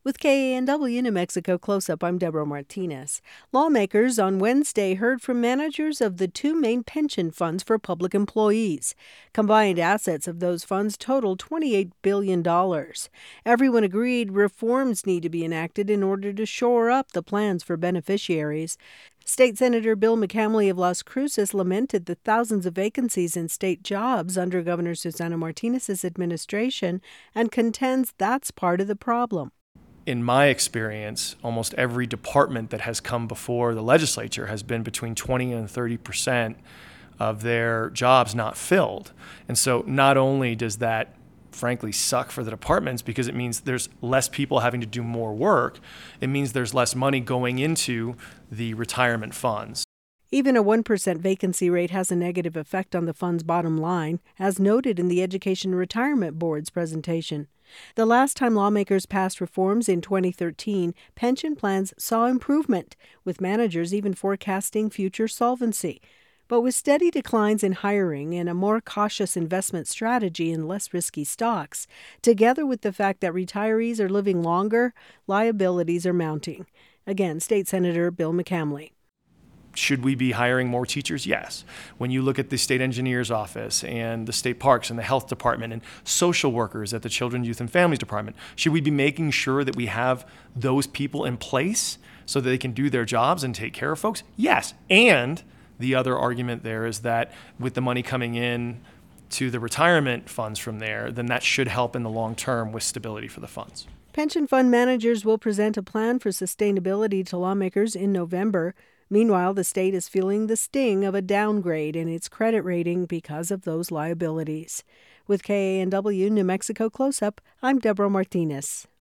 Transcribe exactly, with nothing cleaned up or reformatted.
With K A N W New Mexico Close-Up, I'm Deborah Martinez. Lawmakers on Wednesday heard from managers of the two main pension funds for public employees. Combined assets of those funds total twenty-eight billion dollars. Everyone agreed reforms need to be enacted in order to shore up the plans for beneficiaries. State Senator Bill McCamley of Las Cruces lamented the thousands of vacancies in state jobs under Governor Susana Martinez's administration and contends that's part of the problem. In my experience, almost every department that has come before the legislature has been between twenty and thirty percent of their jobs not filled. And so not only does that frankly suck for the departments because it means there's less people having to do more work, it means there's less money going into the retirement funds. Even a one percent vacancy rate has a negative effect on the fund's bottom line, as noted in the Education and Retirement Board's presentation. The last time lawmakers passed reforms in twenty thirteen, pension plans saw improvement, with managers even forecasting future solvency. But with steady declines in hiring and a more cautious investment strategy in less risky stocks, together with the fact that retirees are living longer, liabilities are mounting. Again, State Senator Bill McCamley. Should we be hiring more teachers? Yes. When you look at the state engineer's office and the state parks and the health department and social workers at the Children, Youth, and Families Department, should we be making sure that we have those people in place so that they can do their jobs and take care of folks? Yes. And the other argument there is that with the money coming in to the retirement funds from there, then that should help in the long term with stability for the funds. Pension fund managers will present a plan for sustainability to lawmakers in November. Meanwhile, the state is feeling the sting of a downgrade in its credit rating because of those liabilities. With K A N W New Mexico Close-Up, I'm Deborah Martinez.